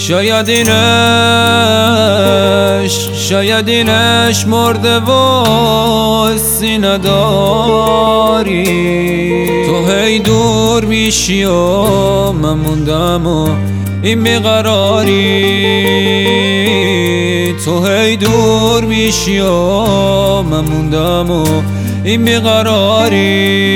شاید این عشق مرده و حسی نداری. تو هی دور میشی و من موندم و این بیقراری. تو هی دور میشی و من موندم و این بیقراری.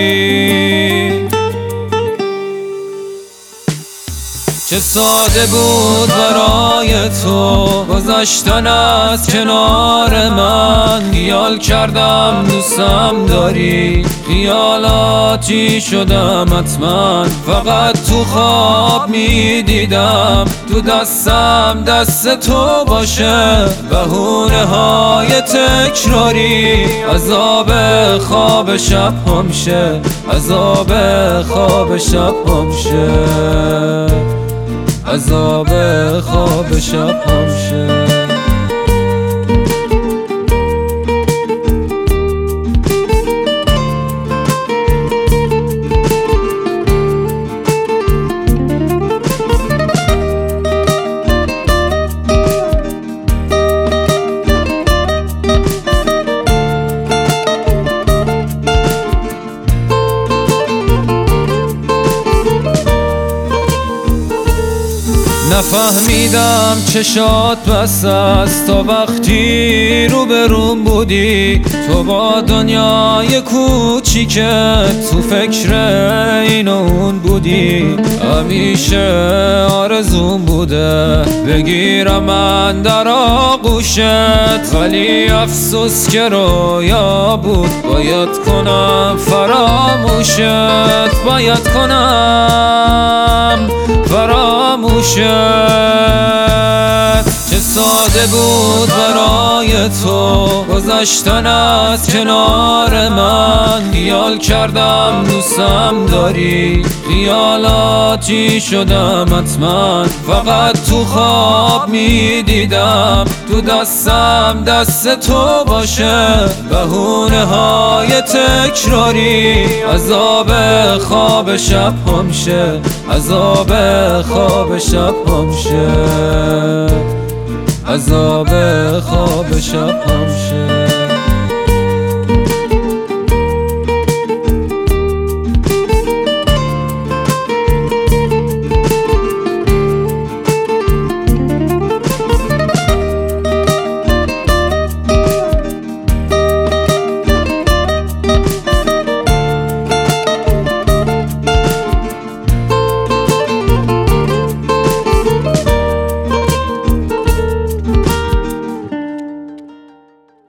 چه ساده بود برای تو گذشتن از کنار من. خیال کردم دوستم داری، خیالاتی شدم حتما. فقط تو خواب میدیدم تو دستم دست تو باشه. بهونه های تکراری، عذاب خواب شب همشه، عذاب خواب شب همشه، عذاب خواب شب همشه. نفهمیدم چشات بس است تا وقتی روبروم بودی. تو با دنیای کوچیکت تو فکر این و اون بودی. همیشه آرزوم بوده بگیرم من در آغوشت، ولی افسوس که رویا بود. باید کنم فراموشت، باید کنم فراموشت. چه ساده بود برای تو گذشتن از کنار من. خیال کردم دوستم داری، خیالاتی شدم حتما. فقط تو خواب میدیدم تو دستم دست تو باشه. بهونه های تکراری، عذاب خواب شب همشه، عذاب خواب شب همشه، عذاب خواب شب همشه.